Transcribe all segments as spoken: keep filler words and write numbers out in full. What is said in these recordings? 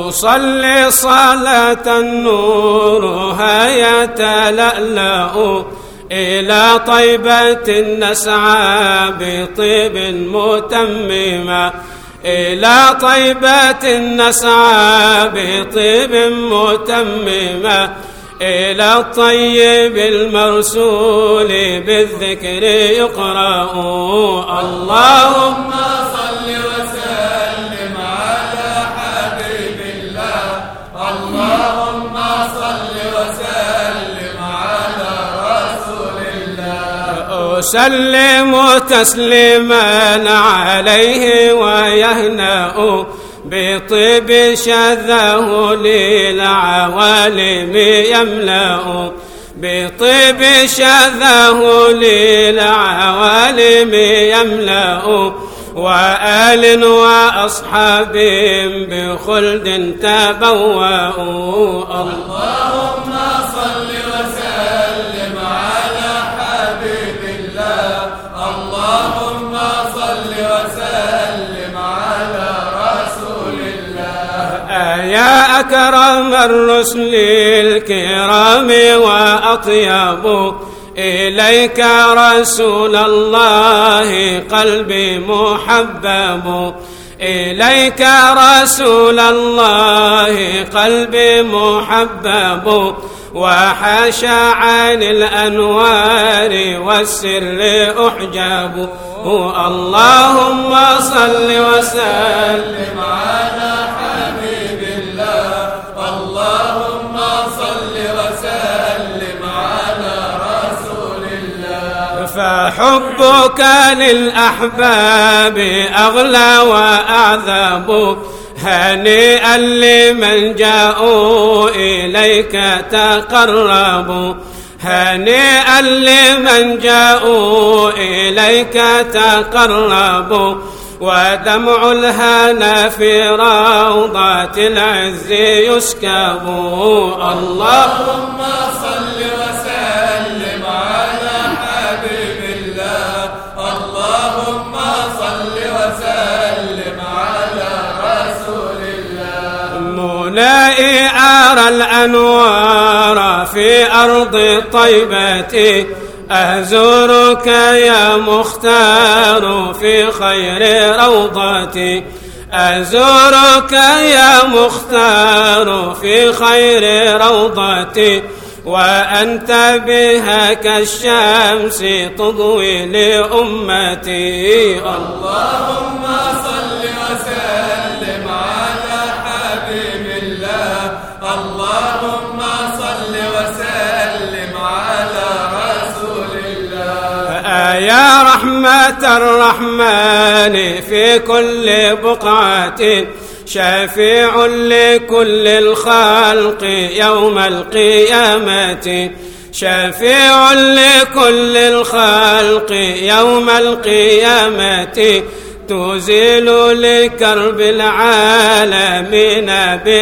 أصلي صلاة نورها يتلألأ إلى طيبة نسعى بطيب متمما إلى طيبة نسعى بطيب متمما إلى الطيب المرسول بالذكر يقرأ. اللهم صل وسلم على حبيب الله. اللهم صل وسلم على رسول الله. أسلم تسليما عليه ويهنأ بطيب شذاه للعوالم يملأ بطيب شذاه للعوالم يملأ وآل وأصحاب بخلد تبوأوا. اللهم صل وسلم على حبيب الله. اللهم صل وسلم على رسول الله. يا أكرم الرسل الكرام وأطيب إليك رسول الله قلبي محبب إليك رسول الله قلبي محبب وحاشا عن الأنوار والسر أحجاب. اللهم صل وسلم على حبيب الله. اللهم صل وسلم على رسول الله. فحبك للأحباب أغلى وأعذب هنيئا لمن جاءوا إليك تقربوا هنيئا لمن جاءوا إليك تقربوا ودمع الهنا في روضات العز يسكب. اللهم صل وسلم على حبيب الله. اللهم صل وسلم على رسول الله. منائي أرى الأنوار في أرض طيبة أزورك يا مختار في خير روضتي أزورك يا مختار في خير روضتي وأنت بها كالشمس تضوي لأمتي. اللهم صل وسلم على حبيب الله. اللهم صل وسلم على رسول الله. يا رحمة الرحمن في كل بقعة شفيع لكل الخلق يوم القيامة شفيع لكل الخلق يوم القيامة تزيل لكرب العالمين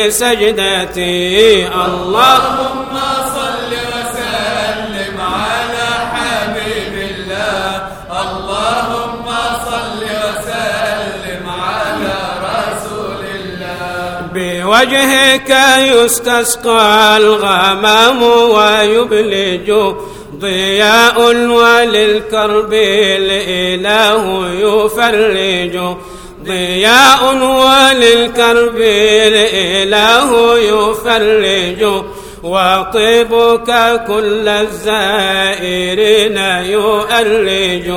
بسجدتي. اللهم صل وسلم على حبيب الله. اللهم صل وسلم على رسول الله. بوجهك يستسقى الغمام ويبلج ضياء وللكرب الإله يفرج ضياء وللكرب الإله يفرج وطيبك كل الزائرين يؤرج.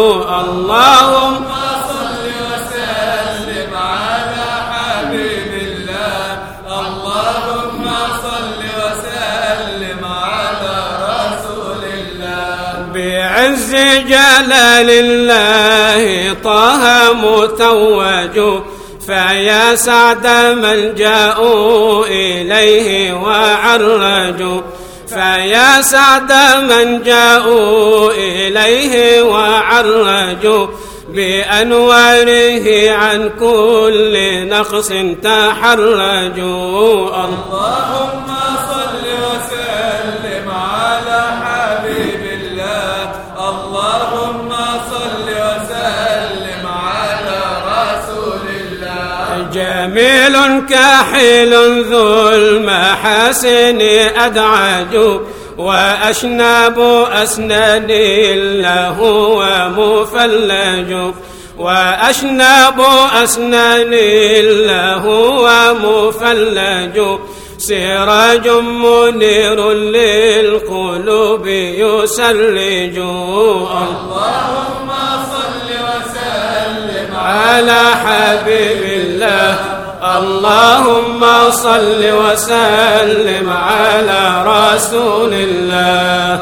اللهم صل وسلم على حبيب الله. اللهم صل وسلم على رسول الله. بعز جلال الله طه متوج فيا سعد من جاءوا إليه وعرجوا فيا سعد من جاءوا إليه وعرجوا بأنواره عن كل نقص تحرجوا. اللهم صل وسلم على حبيب الله. اللهم صل وسلم على رسول الله. جميل كحيل ذو المحاسن أدعج وأشناب أسنان له ومفلج وأشناب أسنان له ومفلج سراج منير للقلوب يسرج. اللهم صل وسلم على حبيب الله اللهم صل وسلم على رسول الله.